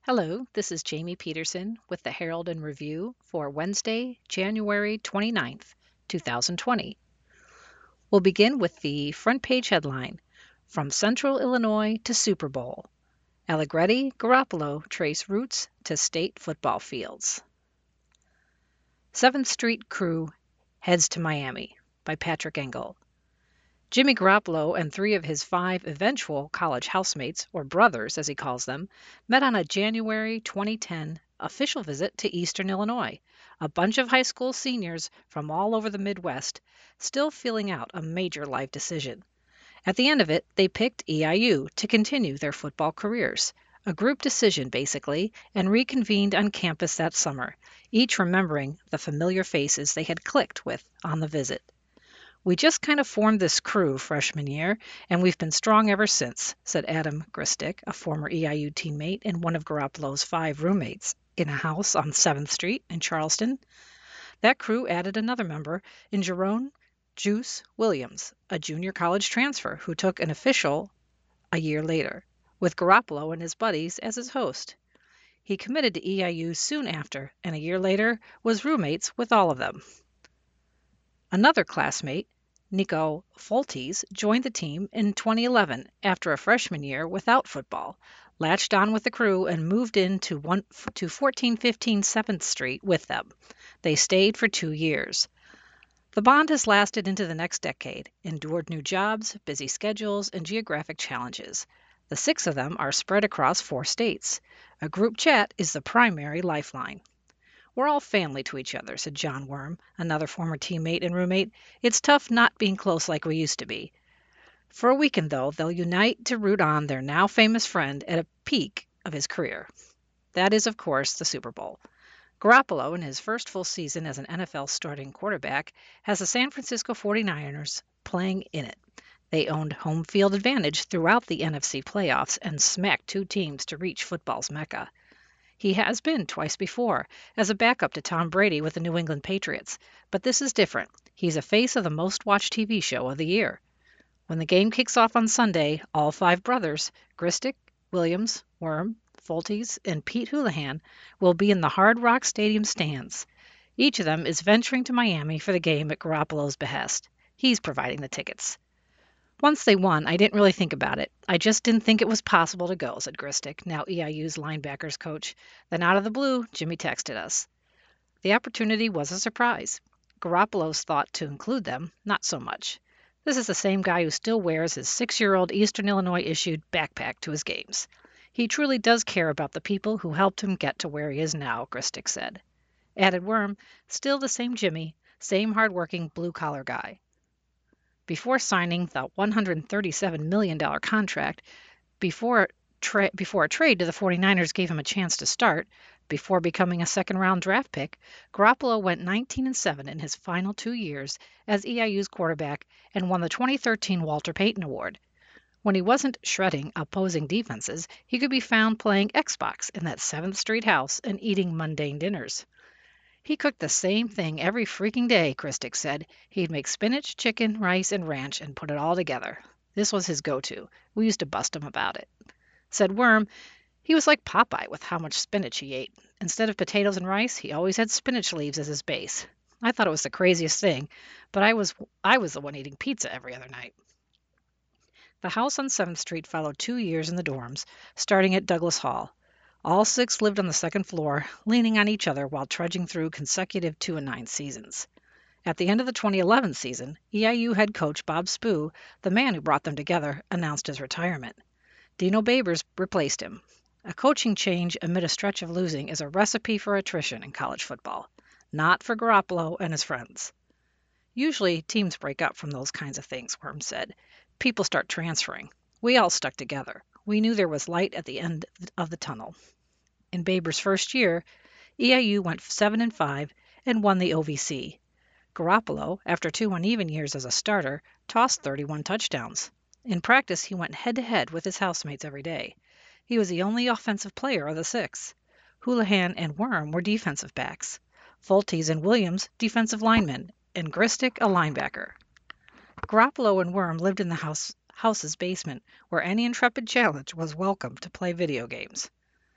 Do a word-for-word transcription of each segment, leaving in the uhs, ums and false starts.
Hello, this is Jamie Peterson with the Herald and Review for Wednesday, January twenty-ninth, two thousand twenty. We'll begin with the front page headline, From Central Illinois to Super Bowl. Allegretti, Garoppolo trace roots to state football fields. seventh Street Crew heads to Miami by Patrick Engel. Jimmy Garoppolo and three of his five eventual college housemates, or brothers as he calls them, met on a January twenty ten official visit to Eastern Illinois, a bunch of high school seniors from all over the Midwest, still feeling out a major life decision. At the end of it, they picked E I U to continue their football careers. A group decision, basically, and reconvened on campus that summer, each remembering the familiar faces they had clicked with on the visit. We just kind of formed this crew freshman year, and we've been strong ever since, said Adam Gristick, a former E I U teammate and one of Garoppolo's five roommates, in a house on seventh Street in Charleston. That crew added another member in Jerome Juice Williams, a junior college transfer who took an official a year later, with Garoppolo and his buddies as his host. He committed to E I U soon after, and a year later was roommates with all of them. Another classmate, Nico Foltes, joined the team in twenty eleven after a freshman year without football, latched on with the crew, and moved into one, to fourteen fifteen seventh Street with them. They stayed for two years. The bond has lasted into the next decade, endured new jobs, busy schedules, and geographic challenges. The six of them are spread across four states. A group chat is the primary lifeline. We're all family to each other, said John Worm, another former teammate and roommate. It's tough not being close like we used to be. For a weekend, though, they'll unite to root on their now famous friend at a peak of his career. That is, of course, the Super Bowl. Garoppolo, in his first full season as an N F L starting quarterback, has the San Francisco forty-niners playing in it. They owned home field advantage throughout the N F C playoffs and smacked two teams to reach football's mecca. He has been twice before, as a backup to Tom Brady with the New England Patriots, but this is different. He's a face of the most-watched T V show of the year. When the game kicks off on Sunday, all five brothers, Gristick, Williams, Worm, Foltes, and Pete Houlihan, will be in the Hard Rock Stadium stands. Each of them is venturing to Miami for the game at Garoppolo's behest. He's providing the tickets. Once they won, I didn't really think about it. I just didn't think it was possible to go, said Gristick, now E I U's linebackers coach. Then out of the blue, Jimmy texted us. The opportunity was a surprise. Garoppolo's thought to include them, not so much. This is the same guy who still wears his six-year-old Eastern Illinois-issued backpack to his games. He truly does care about the people who helped him get to where he is now, Gristick said. Added Worm, still the same Jimmy, same hard-working blue-collar guy. Before signing the one hundred thirty-seven million dollars contract, before, tra- before a trade to the forty-niners gave him a chance to start, before becoming a second-round draft pick, Garoppolo went nineteen and seven in his final two years as E I U's quarterback and won the twenty thirteen Walter Payton Award. When he wasn't shredding opposing defenses, he could be found playing Xbox in that seventh Street house and eating mundane dinners. He cooked the same thing every freaking day, Christic said. He'd make spinach, chicken, rice, and ranch and put it all together. This was his go-to. We used to bust him about it. Said Worm, he was like Popeye with how much spinach he ate. Instead of potatoes and rice, he always had spinach leaves as his base. I thought it was the craziest thing, but I was I was the one eating pizza every other night. The house on seventh Street followed two years in the dorms, starting at Douglas Hall. All six lived on the second floor, leaning on each other while trudging through consecutive two and nine seasons. At the end of the twenty eleven season, E I U head coach Bob Spoo, the man who brought them together, announced his retirement. Dino Babers replaced him. A coaching change amid a stretch of losing is a recipe for attrition in college football, not for Garoppolo and his friends. Usually, teams break up from those kinds of things, Worm said. People start transferring. We all stuck together. We knew there was light at the end of the tunnel. In Baber's first year, E I U went seven and five and won the O V C. Garoppolo, after two uneven years as a starter, tossed thirty-one touchdowns. In practice, he went head-to-head with his housemates every day. He was the only offensive player of the six. Houlihan and Worm were defensive backs. Foltes and Williams, defensive linemen, and Gristick, a linebacker. Garoppolo and Worm lived in the house, house's basement, where any intrepid challenge was welcome to play video games.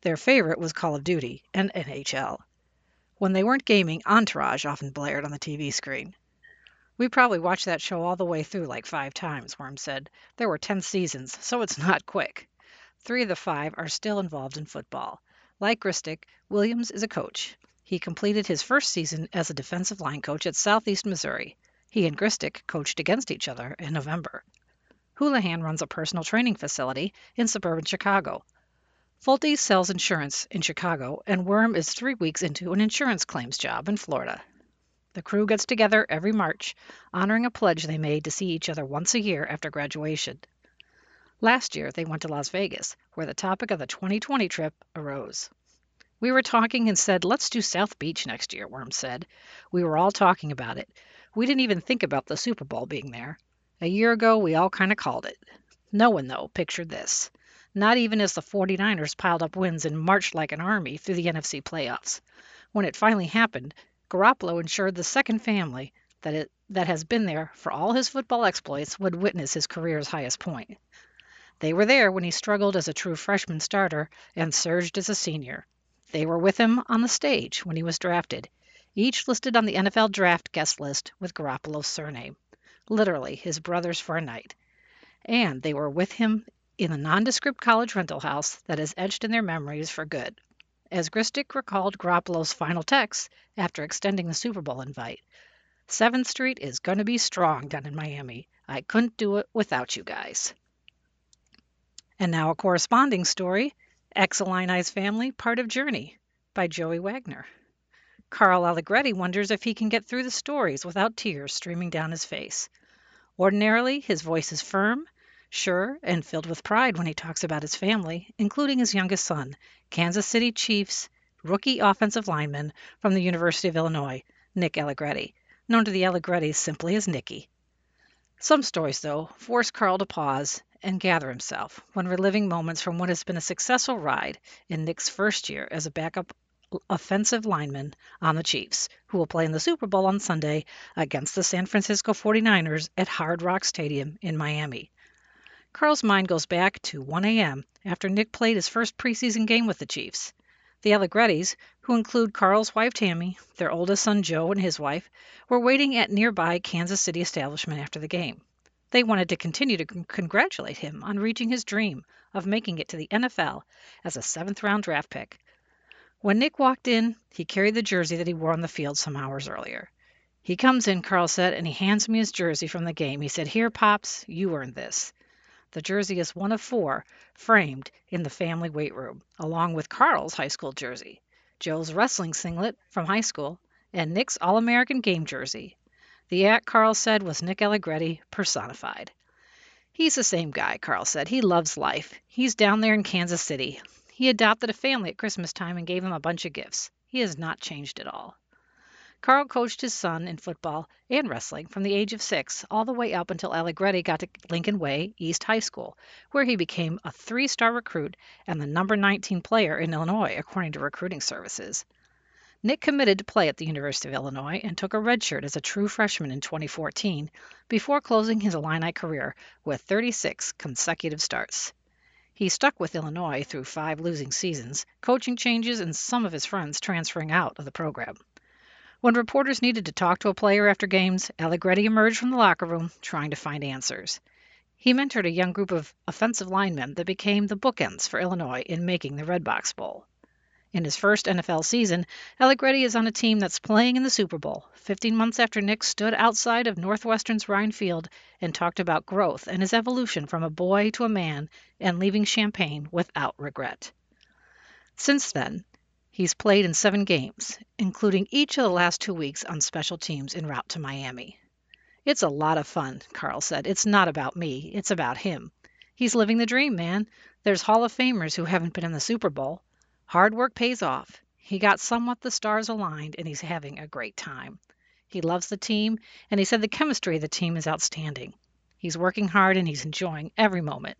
Their favorite was Call of Duty and N H L. When they weren't gaming, Entourage often blared on the T V screen. We probably watched that show all the way through like five times, Worm said. There were ten seasons, so it's not quick. Three of the five are still involved in football. Like Gristick, Williams is a coach. He completed his first season as a defensive line coach at Southeast Missouri. He and Gristick coached against each other in November. Houlihan runs a personal training facility in suburban Chicago. Fulte sells insurance in Chicago, and Worm is three weeks into an insurance claims job in Florida. The crew gets together every March, honoring a pledge they made to see each other once a year after graduation. Last year, they went to Las Vegas, where the topic of the twenty twenty trip arose. We were talking and said, let's do South Beach next year, Worm said. We were all talking about it. We didn't even think about the Super Bowl being there. A year ago, we all kind of called it. No one, though, pictured this. Not even as the forty-niners piled up wins and marched like an army through the N F C playoffs. When it finally happened, Garoppolo ensured the second family that it, that has been there for all his football exploits would witness his career's highest point. They were there when he struggled as a true freshman starter and surged as a senior. They were with him on the stage when he was drafted, each listed on the N F L draft guest list with Garoppolo's surname, literally his brothers for a night. And they were with him in the nondescript college rental house that is etched in their memories for good. As Gristick recalled Garoppolo's final text after extending the Super Bowl invite, seventh Street is going to be strong down in Miami. I couldn't do it without you guys. And now a corresponding story, Ex-Illini's Family, Part of Journey, by Joey Wagner. Carl Allegretti wonders if he can get through the stories without tears streaming down his face. Ordinarily, his voice is firm, sure, and filled with pride when he talks about his family, including his youngest son, Kansas City Chiefs rookie offensive lineman from the University of Illinois, Nick Allegretti, known to the Allegrettis simply as Nicky. Some stories, though, force Carl to pause and gather himself when reliving moments from what has been a successful ride in Nick's first year as a backup offensive lineman on the Chiefs, who will play in the Super Bowl on Sunday against the San Francisco forty-niners at Hard Rock Stadium in Miami. Carl's mind goes back to one a.m. after Nick played his first preseason game with the Chiefs. The Allegrettis, who include Carl's wife Tammy, their oldest son Joe and his wife, were waiting at nearby Kansas City establishment after the game. They wanted to continue to con- congratulate him on reaching his dream of making it to the N F L as a seventh-round draft pick. When Nick walked in, he carried the jersey that he wore on the field some hours earlier. He comes in, Carl said, and he hands me his jersey from the game. He said, "Here, Pops, you earned this." The jersey is one of four framed in the family weight room, along with Carl's high school jersey, Joe's wrestling singlet from high school, and Nick's All-American game jersey. The act, Carl said, was Nick Allegretti personified. He's the same guy, Carl said. He loves life. He's down there in Kansas City. He adopted a family at Christmas time and gave them a bunch of gifts. He has not changed at all. Carl coached his son in football and wrestling from the age of six all the way up until Allegretti got to Lincoln Way East High School, where he became a three-star recruit and the number nineteen player in Illinois, according to recruiting services. Nick committed to play at the University of Illinois and took a redshirt as a true freshman in twenty fourteen before closing his Illini career with thirty-six consecutive starts. He stuck with Illinois through five losing seasons, coaching changes, and some of his friends transferring out of the program. When reporters needed to talk to a player after games, Allegretti emerged from the locker room trying to find answers. He mentored a young group of offensive linemen that became the bookends for Illinois in making the Redbox Bowl. In his first N F L season, Allegretti is on a team that's playing in the Super Bowl, fifteen months after Nick stood outside of Northwestern's Ryan Field and talked about growth and his evolution from a boy to a man and leaving Champaign without regret. Since then, he's played in seven games, including each of the last two weeks on special teams en route to Miami. "It's a lot of fun," Carl said. "It's not about me. It's about him. He's living the dream, man. There's Hall of Famers who haven't been in the Super Bowl. Hard work pays off. He got somewhat the stars aligned, and he's having a great time. He loves the team, and he said the chemistry of the team is outstanding. He's working hard, and he's enjoying every moment."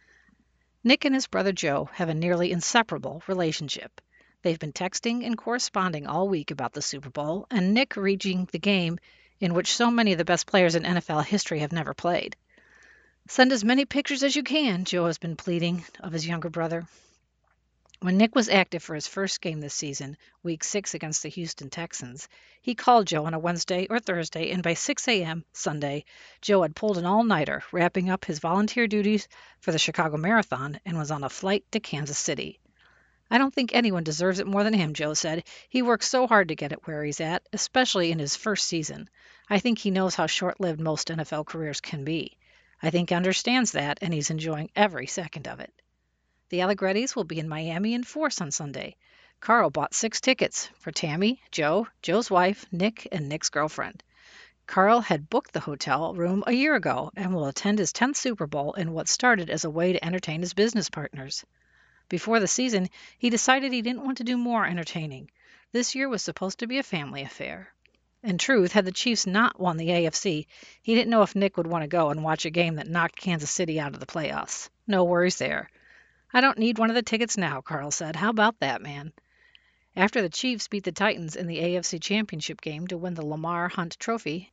Nick and his brother Joe have a nearly inseparable relationship. They've been texting and corresponding all week about the Super Bowl and Nick reaching the game in which so many of the best players in N F L history have never played. "Send as many pictures as you can," Joe has been pleading of his younger brother. When Nick was active for his first game this season, week six against the Houston Texans, he called Joe on a Wednesday or Thursday, and by six a.m. Sunday, Joe had pulled an all-nighter, wrapping up his volunteer duties for the Chicago Marathon, and was on a flight to Kansas City. "I don't think anyone deserves it more than him," Joe said. "He worked so hard to get it where he's at, especially in his first season. I think he knows how short-lived most N F L careers can be. I think he understands that, and he's enjoying every second of it." The Allegrettis will be in Miami in force on Sunday. Carl bought six tickets for Tammy, Joe, Joe's wife, Nick, and Nick's girlfriend. Carl had booked the hotel room a year ago and will attend his tenth Super Bowl in what started as a way to entertain his business partners. Before the season, he decided he didn't want to do more entertaining. This year was supposed to be a family affair. In truth, had the Chiefs not won the A F C, he didn't know if Nick would want to go and watch a game that knocked Kansas City out of the playoffs. No worries there. "I don't need one of the tickets now," Carl said. "How about that, man?" After the Chiefs beat the Titans in the A F C Championship game to win the Lamar Hunt Trophy,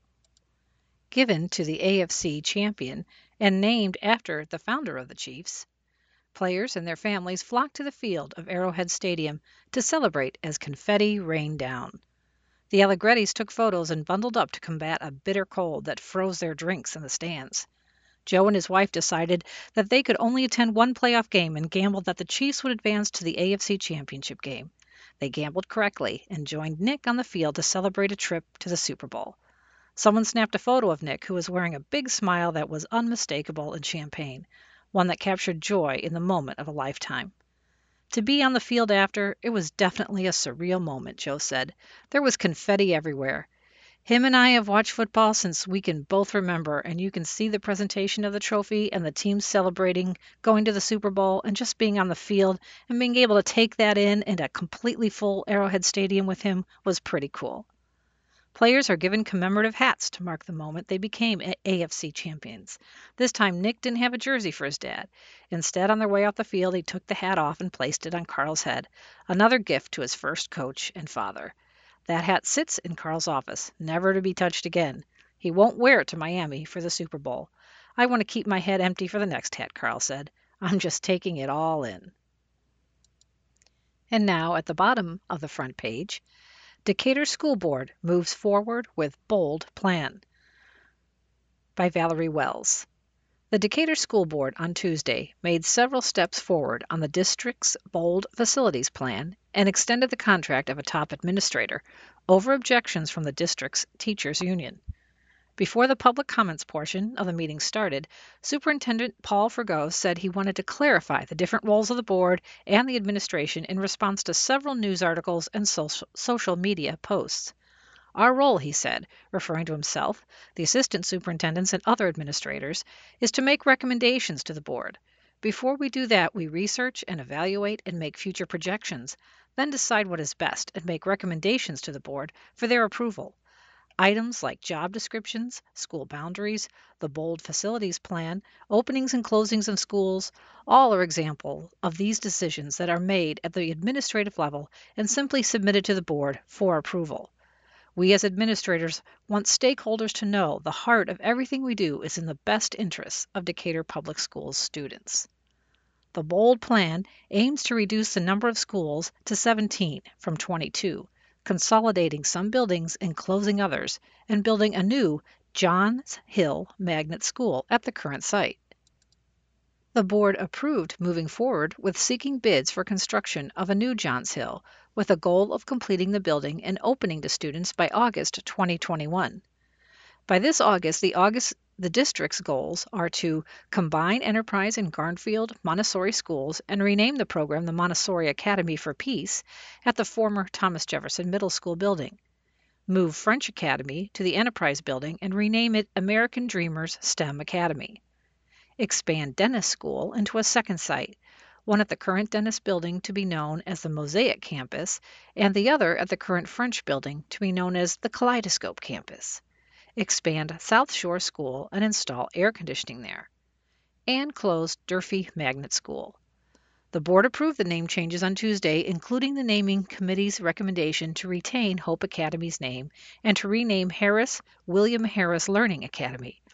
given to the A F C champion and named after the founder of the Chiefs, players and their families flocked to the field of Arrowhead Stadium to celebrate as confetti rained down. The Allegrettis took photos and bundled up to combat a bitter cold that froze their drinks in the stands. Joe and his wife decided that they could only attend one playoff game and gambled that the Chiefs would advance to the A F C Championship game. They gambled correctly and joined Nick on the field to celebrate a trip to the Super Bowl. Someone snapped a photo of Nick, who was wearing a big smile that was unmistakable in champagne, one that captured joy in the moment of a lifetime. To be on the field after, it was definitely a surreal moment, Joe said. There was confetti everywhere. "Him and I have watched football since we can both remember, and you can see the presentation of the trophy and the team celebrating going to the Super Bowl and just being on the field and being able to take that in and a completely full Arrowhead Stadium with him was pretty cool." Players are given commemorative hats to mark the moment they became A F C champions. This time, Nick didn't have a jersey for his dad. Instead, on their way off the field, he took the hat off and placed it on Carl's head, another gift to his first coach and father. That hat sits in Carl's office, never to be touched again. He won't wear it to Miami for the Super Bowl. "I want to keep my head empty for the next hat," Carl said. "I'm just taking it all in." And now, at the bottom of the front page, Decatur School Board moves forward with bold plan, by Valerie Wells. The Decatur School Board on Tuesday made several steps forward on the district's bold facilities plan and extended the contract of a top administrator over objections from the district's teachers union. Before the public comments portion of the meeting started, Superintendent Paul Fregeau said he wanted to clarify the different roles of the board and the administration in response to several news articles and social, social media posts. "Our role," he said, referring to himself, the assistant superintendents, and other administrators, "is to make recommendations to the board. Before we do that, we research and evaluate and make future projections, then decide what is best and make recommendations to the board for their approval. Items like job descriptions, school boundaries, the bold facilities plan, openings and closings of schools, all are examples of these decisions that are made at the administrative level and simply submitted to the board for approval. We as administrators want stakeholders to know the heart of everything we do is in the best interests of Decatur Public Schools students." The bold plan aims to reduce the number of schools to seventeen from twenty-two, consolidating some buildings and closing others, and building a new Johns Hill Magnet School at the current site. The board approved moving forward with seeking bids for construction of a new Johns Hill, with a goal of completing the building and opening to students by August twenty twenty-one. By this August, the August the district's goals are to combine Enterprise and Garfield Montessori schools and rename the program the Montessori Academy for Peace at the former Thomas Jefferson Middle School building, move French Academy to the Enterprise building and rename it American Dreamers STEM Academy, expand Dennis School into a second site, one at the current Dennis building to be known as the Mosaic Campus, and the other at the current French building to be known as the Kaleidoscope Campus, expand South Shore School and install air conditioning there, and close Durfee Magnet School. The board approved the name changes on Tuesday, including the naming committee's recommendation to retain Hope Academy's name and to rename Harris William Harris Learning Academy.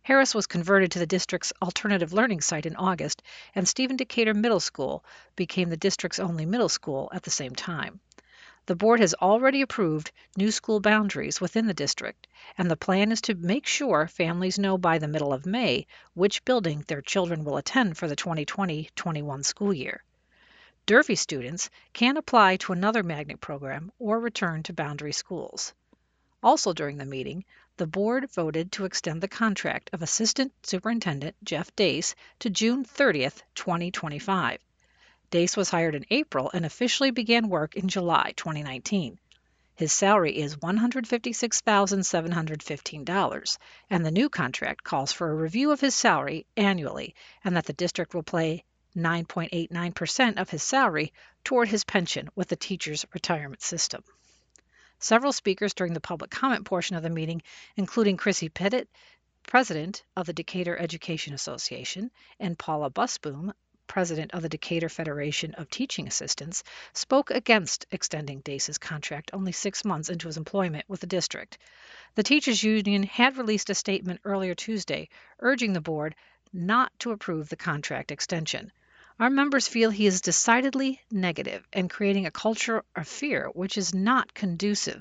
Harris was converted to the district's alternative learning site in August, and Stephen Decatur Middle School became the district's only middle school at the same time. The board has already approved new school boundaries within the district, and the plan is to make sure families know by the middle of May which building their children will attend for the twenty twenty twenty-one school year. Durfee students can apply to another magnet program or return to boundary schools. Also during the meeting, the board voted to extend the contract of Assistant Superintendent Jeff Dace to June thirtieth, twenty twenty-five. Dace was hired in April and officially began work in July twenty nineteen. His salary is one hundred fifty-six thousand seven hundred fifteen dollars, and the new contract calls for a review of his salary annually and that the district will pay nine point eight nine percent of his salary toward his pension with the teacher's retirement system. Several speakers during the public comment portion of the meeting, including Chrissy Pettit, president of the Decatur Education Association, and Paula Busboom, president of the Decatur Federation of Teaching Assistants, spoke against extending Dace's contract only six months into his employment with the district. The teachers' union had released a statement earlier Tuesday urging the board not to approve the contract extension. Our members feel he is decidedly negative and creating a culture of fear which is not conducive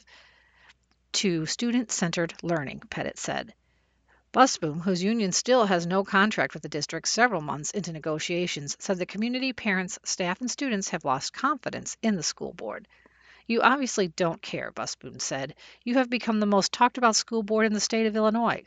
to student-centered learning, Pettit said. Busboom, whose union still has no contract with the district several months into negotiations, said the community, parents, staff, and students have lost confidence in the school board. You obviously don't care, Busboom said. You have become the most talked about school board in the state of Illinois.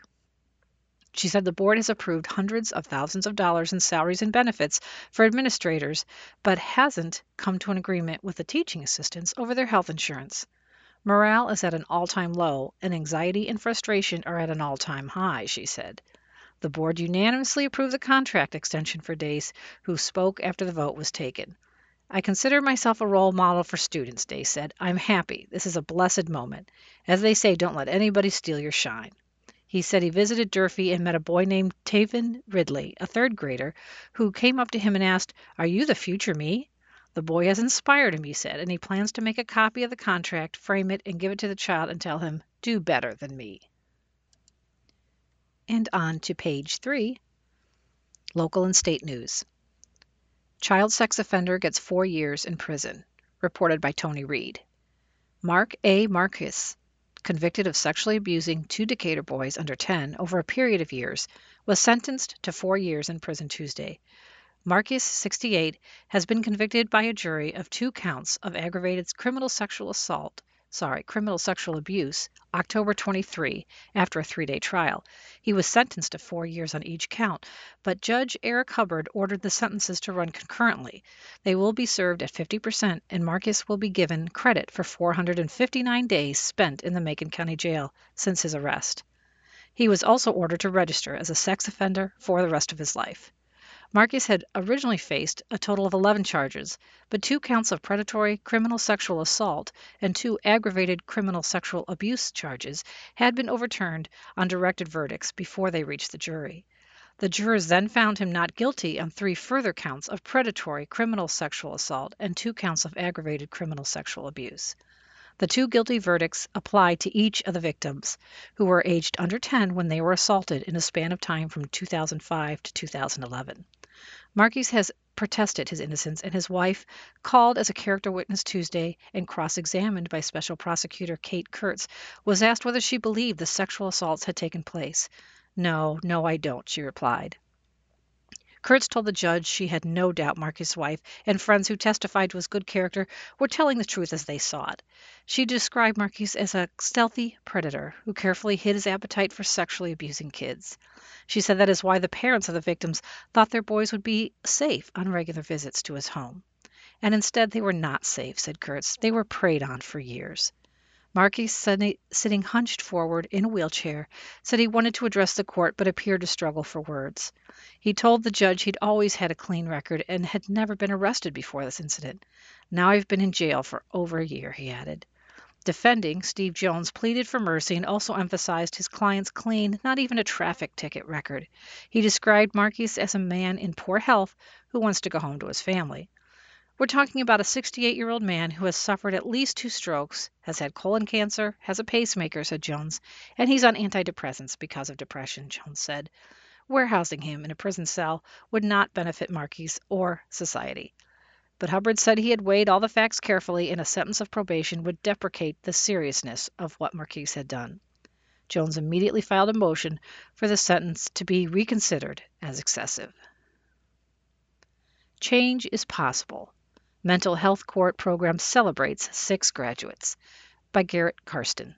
She said the board has approved hundreds of thousands of dollars in salaries and benefits for administrators, but hasn't come to an agreement with the teaching assistants over their health insurance. Morale is at an all-time low, and anxiety and frustration are at an all-time high, she said. The board unanimously approved the contract extension for Dace, who spoke after the vote was taken. I consider myself a role model for students, Dace said. I'm happy. This is a blessed moment. As they say, don't let anybody steal your shine. He said he visited Durfee and met a boy named Taven Ridley, a third grader, who came up to him and asked, Are you the future me? The boy has inspired him, he said, and he plans to make a copy of the contract, frame it, and give it to the child and tell him, do better than me. And on to page three, local and state news. Child sex offender gets four years in prison, reported by Tony Reed. Mark A. Marcus, convicted of sexually abusing two Decatur boys under ten over a period of years, was sentenced to four years in prison Tuesday. Marcus, sixty-eight, has been convicted by a jury of two counts of aggravated criminal sexual assault, sorry, criminal sexual abuse, October twenty-third, after a three-day trial. He was sentenced to four years on each count, but Judge Eric Hubbard ordered the sentences to run concurrently. They will be served at fifty percent, and Marcus will be given credit for four hundred fifty-nine days spent in the Macon County Jail since his arrest. He was also ordered to register as a sex offender for the rest of his life. Marcus had originally faced a total of eleven charges, but two counts of predatory criminal sexual assault and two aggravated criminal sexual abuse charges had been overturned on directed verdicts before they reached the jury. The jurors then found him not guilty on three further counts of predatory criminal sexual assault and two counts of aggravated criminal sexual abuse. The two guilty verdicts apply to each of the victims, who were aged under ten when they were assaulted in a span of time from two thousand five to two thousand eleven. Marcus has protested his innocence, and his wife, called as a character witness Tuesday and cross-examined by Special Prosecutor Kate Kurtz, was asked whether she believed the sexual assaults had taken place. No, no, I don't, she replied. Kurtz told the judge she had no doubt Marcus' wife and friends who testified to his good character were telling the truth as they saw it. She described Marcus as a stealthy predator who carefully hid his appetite for sexually abusing kids. She said that is why the parents of the victims thought their boys would be safe on regular visits to his home. And instead they were not safe, said Kurtz. They were preyed on for years. Marcus, sitting hunched forward in a wheelchair, said he wanted to address the court but appeared to struggle for words. He told the judge he'd always had a clean record and had never been arrested before this incident. Now I've been in jail for over a year, he added. Defending, Steve Jones pleaded for mercy and also emphasized his client's clean, not even a traffic ticket record. He described Marcus as a man in poor health who wants to go home to his family. We're talking about a sixty-eight-year-old man who has suffered at least two strokes, has had colon cancer, has a pacemaker, said Jones, and he's on antidepressants because of depression, Jones said. Warehousing him in a prison cell would not benefit Marquis or society. But Hubbard said he had weighed all the facts carefully, and a sentence of probation would deprecate the seriousness of what Marquis had done. Jones immediately filed a motion for the sentence to be reconsidered as excessive. Change is possible. Mental Health Court Program celebrates six graduates, by Garrett Karsten.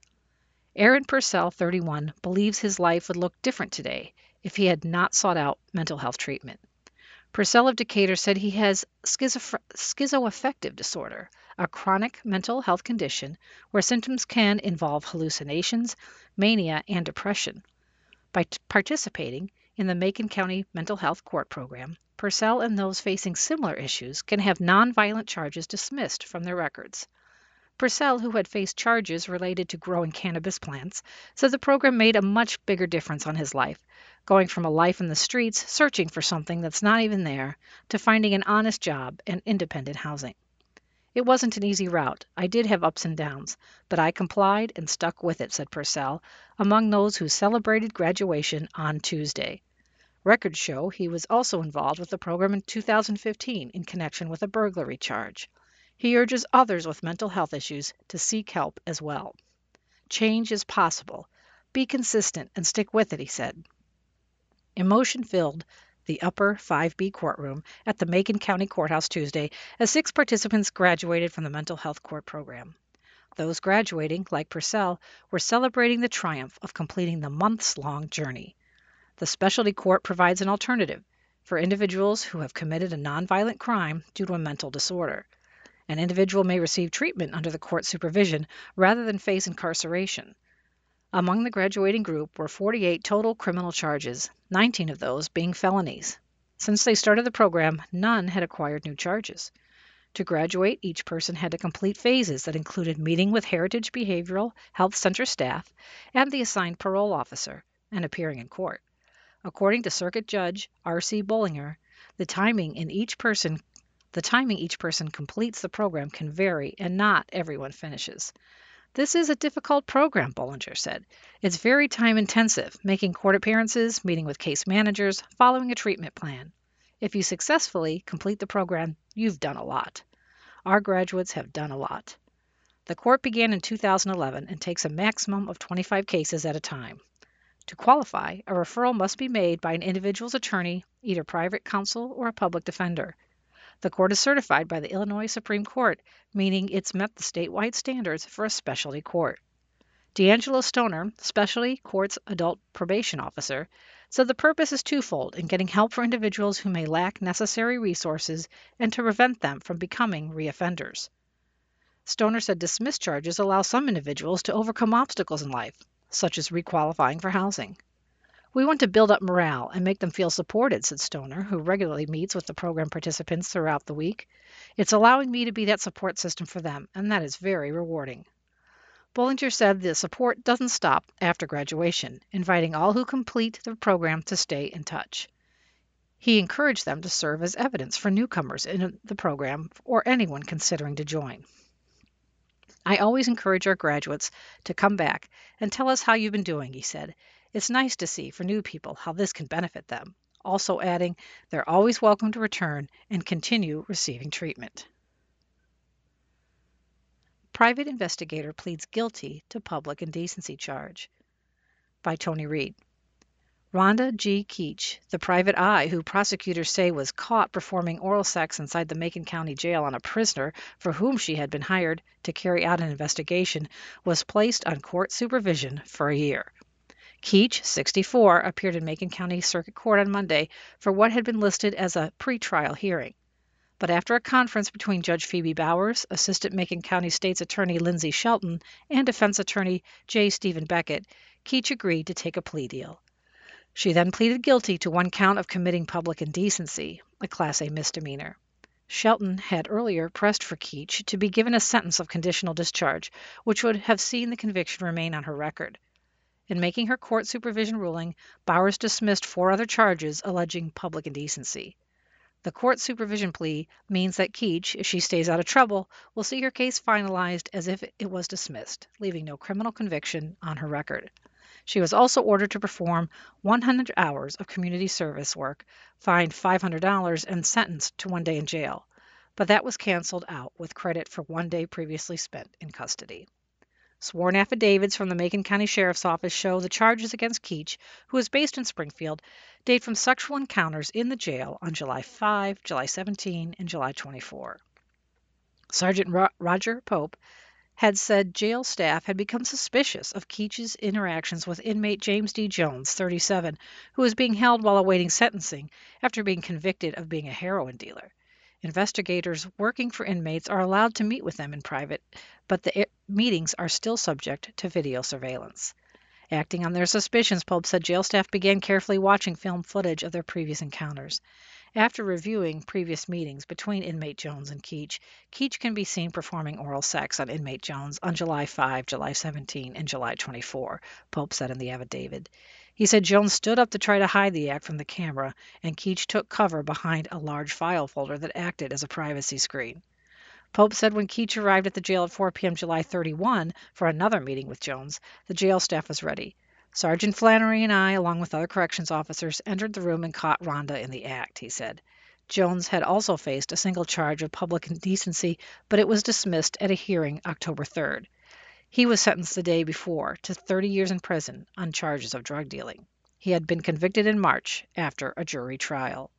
Aaron Purcell, thirty-one, believes his life would look different today if he had not sought out mental health treatment. Purcell of Decatur said he has schizo- schizoaffective disorder, a chronic mental health condition where symptoms can involve hallucinations, mania, and depression. By t- participating in the Macon County Mental Health Court Program, Purcell and those facing similar issues can have nonviolent charges dismissed from their records. Purcell, who had faced charges related to growing cannabis plants, said the program made a much bigger difference on his life, going from a life in the streets, searching for something that's not even there, to finding an honest job and independent housing. It wasn't an easy route. I did have ups and downs, but I complied and stuck with it, said Purcell, among those who celebrated graduation on Tuesday. Records show he was also involved with the program in two thousand fifteen in connection with a burglary charge. He urges others with mental health issues to seek help as well. Change is possible. Be consistent and stick with it, he said. Emotion filled the upper five B courtroom at the Macon County Courthouse Tuesday as six participants graduated from the mental health court program. Those graduating, like Purcell, were celebrating the triumph of completing the months-long journey. The specialty court provides an alternative for individuals who have committed a nonviolent crime due to a mental disorder. An individual may receive treatment under the court supervision rather than face incarceration. Among the graduating group were forty-eight total criminal charges, nineteen of those being felonies. Since they started the program, none had acquired new charges. To graduate, each person had to complete phases that included meeting with Heritage Behavioral Health Center staff and the assigned parole officer and appearing in court. According to Circuit Judge R C Bollinger, the timing in each person the timing each person completes the program can vary, and not everyone finishes. This is a difficult program, Bollinger said. It's very time-intensive, making court appearances, meeting with case managers, following a treatment plan. If you successfully complete the program, you've done a lot. Our graduates have done a lot. The court began in two thousand eleven and takes a maximum of twenty-five cases at a time. To qualify, a referral must be made by an individual's attorney, either private counsel or a public defender. The court is certified by the Illinois Supreme Court, meaning it's met the statewide standards for a specialty court. D'Angelo Stoner, Specialty Court's adult probation officer, said the purpose is twofold in getting help for individuals who may lack necessary resources and to prevent them from becoming reoffenders. Stoner said dismissed charges allow some individuals to overcome obstacles in life, such as requalifying for housing. We want to build up morale and make them feel supported, said Stoner, who regularly meets with the program participants throughout the week. It's allowing me to be that support system for them, and that is very rewarding. Bollinger said the support doesn't stop after graduation, inviting all who complete the program to stay in touch. He encouraged them to serve as evidence for newcomers in the program or anyone considering to join. I always encourage our graduates to come back and tell us how you've been doing, he said. It's nice to see for new people how this can benefit them, also adding they're always welcome to return and continue receiving treatment. Private investigator pleads guilty to public indecency charge, by Tony Reed. Rhonda G. Keach, the private eye who prosecutors say was caught performing oral sex inside the Macon County Jail on a prisoner for whom she had been hired to carry out an investigation, was placed on court supervision for a year. Keach, sixty-four, appeared in Macon County Circuit Court on Monday for what had been listed as a pretrial hearing. But after a conference between Judge Phoebe Bowers, Assistant Macon County State's Attorney Lindsay Shelton, and Defense Attorney J. Stephen Beckett, Keach agreed to take a plea deal. She then pleaded guilty to one count of committing public indecency, a Class A misdemeanor. Shelton had earlier pressed for Keach to be given a sentence of conditional discharge, which would have seen the conviction remain on her record. In making her court supervision ruling, Bowers dismissed four other charges alleging public indecency. The court supervision plea means that Keech, if she stays out of trouble, will see her case finalized as if it was dismissed, leaving no criminal conviction on her record. She was also ordered to perform one hundred hours of community service work, fined five hundred dollars, and sentenced to one day in jail. But that was canceled out with credit for one day previously spent in custody. Sworn affidavits from the Macon County Sheriff's Office show the charges against Keech, who is based in Springfield, date from sexual encounters in the jail on July fifth, July seventeenth, and July twenty-fourth. Sergeant Ro- Roger Pope had said jail staff had become suspicious of Keech's interactions with inmate James D. Jones, thirty-seven, who was being held while awaiting sentencing after being convicted of being a heroin dealer. Investigators working for inmates are allowed to meet with them in private, but the meetings are still subject to video surveillance. Acting on their suspicions, Pope said jail staff began carefully watching film footage of their previous encounters. After reviewing previous meetings between inmate Jones and Keech, Keech can be seen performing oral sex on inmate Jones on July fifth, July seventeenth, and July twenty-fourth, Pope said in the affidavit. He said Jones stood up to try to hide the act from the camera, and Keech took cover behind a large file folder that acted as a privacy screen. Pope said when Keech arrived at the jail at four p.m. July thirty-first for another meeting with Jones, the jail staff was ready. Sergeant Flannery and I, along with other corrections officers, entered the room and caught Rhonda in the act, he said. Jones had also faced a single charge of public indecency, but it was dismissed at a hearing October third. He was sentenced the day before to thirty years in prison on charges of drug dealing. He had been convicted in March after a jury trial.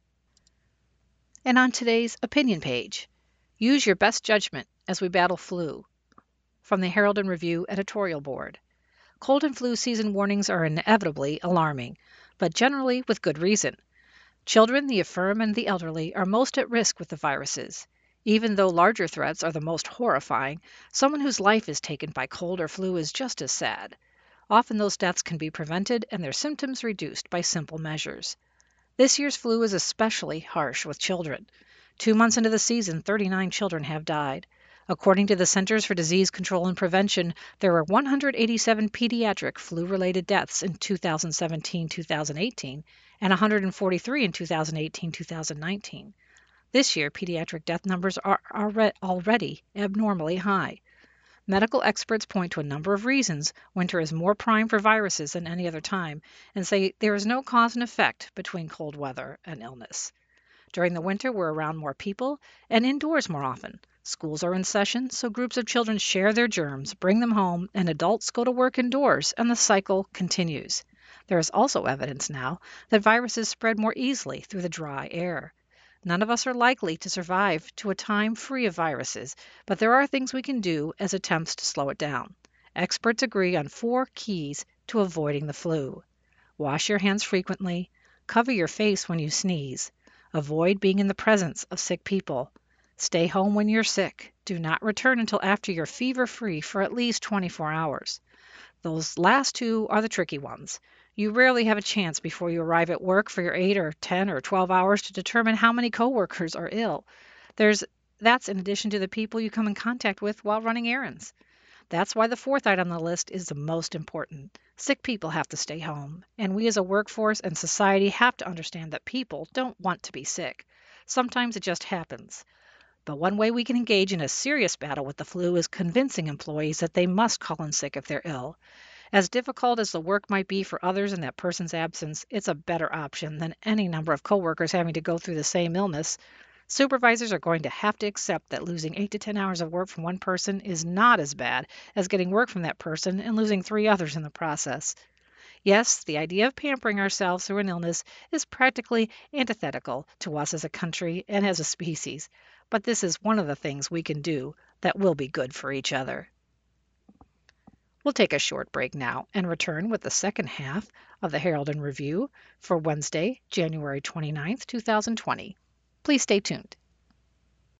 And on today's opinion page, use your best judgment as we battle flu. From the Herald and Review editorial board. Cold and flu season warnings are inevitably alarming, but generally with good reason. Children, the infirm, and the elderly are most at risk with the viruses. Even though larger threats are the most horrifying, someone whose life is taken by cold or flu is just as sad. Often those deaths can be prevented and their symptoms reduced by simple measures. This year's flu is especially harsh with children. Two months into the season, thirty-nine children have died. According to the Centers for Disease Control and Prevention, there were one hundred eighty-seven pediatric flu-related deaths in two thousand seventeen to two thousand eighteen and one hundred forty-three in two thousand eighteen to two thousand nineteen. This year, pediatric death numbers are already abnormally high. Medical experts point to a number of reasons winter is more prime for viruses than any other time and say there is no cause and effect between cold weather and illness. During the winter, we're around more people and indoors more often. Schools are in session, so groups of children share their germs, bring them home, and adults go to work indoors, and the cycle continues. There is also evidence now that viruses spread more easily through the dry air. None of us are likely to survive to a time free of viruses, but there are things we can do as attempts to slow it down. Experts agree on four keys to avoiding the flu. Wash your hands frequently. Cover your face when you sneeze. Avoid being in the presence of sick people. Stay home when you're sick. Do not return until after you're fever-free for at least twenty-four hours. Those last two are the tricky ones. You rarely have a chance before you arrive at work for your eight or ten or twelve hours to determine how many coworkers are ill. There's that's in addition to the people you come in contact with while running errands. That's why the fourth item on the list is the most important. Sick people have to stay home, and we as a workforce and society have to understand that people don't want to be sick. Sometimes it just happens. But one way we can engage in a serious battle with the flu is convincing employees that they must call in sick if they're ill. As difficult as the work might be for others in that person's absence, it's a better option than any number of coworkers having to go through the same illness. Supervisors are going to have to accept that losing eight to ten hours of work from one person is not as bad as getting work from that person and losing three others in the process. Yes, the idea of pampering ourselves through an illness is practically antithetical to us as a country and as a species, but this is one of the things we can do that will be good for each other. We'll take a short break now and return with the second half of the Herald and Review for Wednesday, January twenty-ninth, two thousand twenty. Please stay tuned.